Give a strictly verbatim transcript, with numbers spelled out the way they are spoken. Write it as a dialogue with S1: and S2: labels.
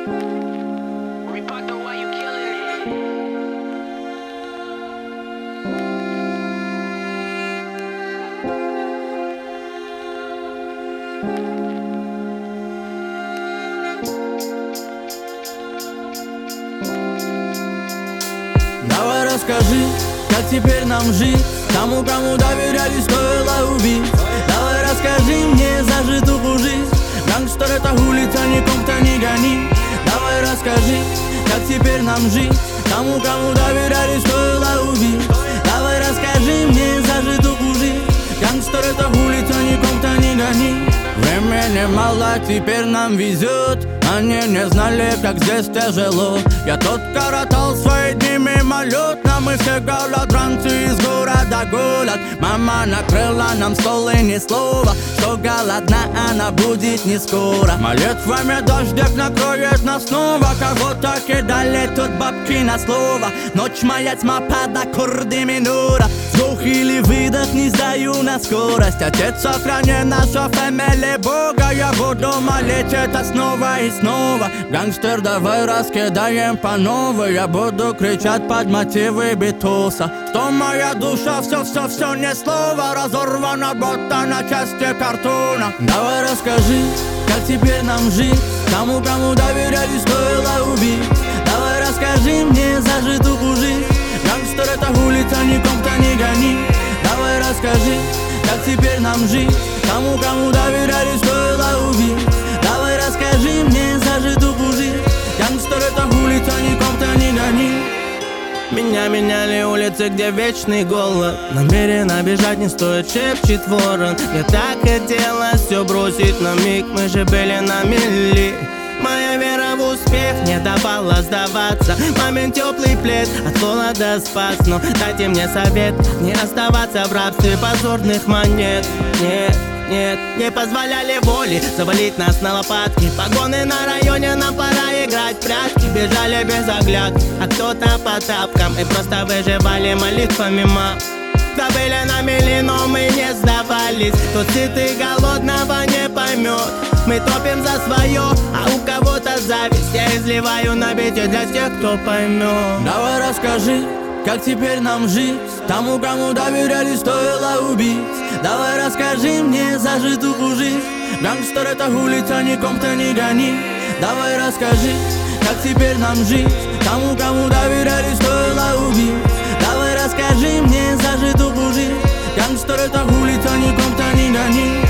S1: Reporter, why you killing it?
S2: Давай расскажи, как теперь нам жить. Тому, кому доверяли, стоило убить. Давай расскажи мне зажитую жизнь. Гангстер — это улица, никому-то не гони. Давай расскажи, как теперь нам жить. Тому, кому доверяли, стоило убить. Давай расскажи мне зажитую жизнь. Гангстер — это улица, никому-то не гони. Времени мало, теперь нам везет. Они не знали, как здесь тяжело. Я тут коротал свои дни мимолетно. Мы все голодранцы из города голод. Мама накрыла нам стол и ни слова, что голодна она будет не скоро. Молитвами дождик накроет нас снова. Кого-то кидали тут бабки на слово. Ночь моя тьма под аккорды минора. Вдох или выдох, не сдаю на скорость. Отец, сохрани нашу фэмили Бога. Я буду молить это снова и снова. Гангстер, давай раскидаем по новой. Я буду кричать под мотивы битуса, что моя душа все-все-все не слово. Разорвана будто на части картона. Давай расскажи, как теперь нам жить. Тому, кому доверяли, стоило убить. Давай расскажи мне зажитую жизнь. Гангстер — это улица, никому-то не гони. Давай расскажи, как теперь нам жить. Тому, кому доверяли, стоило убить. Давай расскажи мне зажитую жизнь. Гангстер — это улица, никому-то не гони. Меня меняли улицы, где вечный голод. Намеренно бежать не стоит, шепчет ворон. Я так хотела все бросить на миг. Мы же были на мели. Моя вера в успех не давала сдаваться. Мамин теплый плед от холода спас. Но дайте мне совет, не оставаться в рабстве позорных монет. Нет, нет, не позволяли воле завалить нас на лопатки. Погоны на районе, нам пора играть в прятки. Бежали без оглядки, а кто-то по тапкам. И просто выживали молитвами мам. Забыли на мели, но мы не сдавались. Тут сытый голодного не поймет. Мы топим за свое, а у кого-то зависть. Я изливаю на бите для тех, кто поймет. Давай расскажи, как теперь нам жить. Тому, кому доверяли, стоило убить. Давай расскажи мне зажитую жизнь. Гангстер — это улица, никому-то не гони. Давай расскажи, как теперь нам жить. Тому, кому доверяли, стоило убить. Давай расскажи мне зажитую жизнь. Гангстер — это улица, никому-то не гони.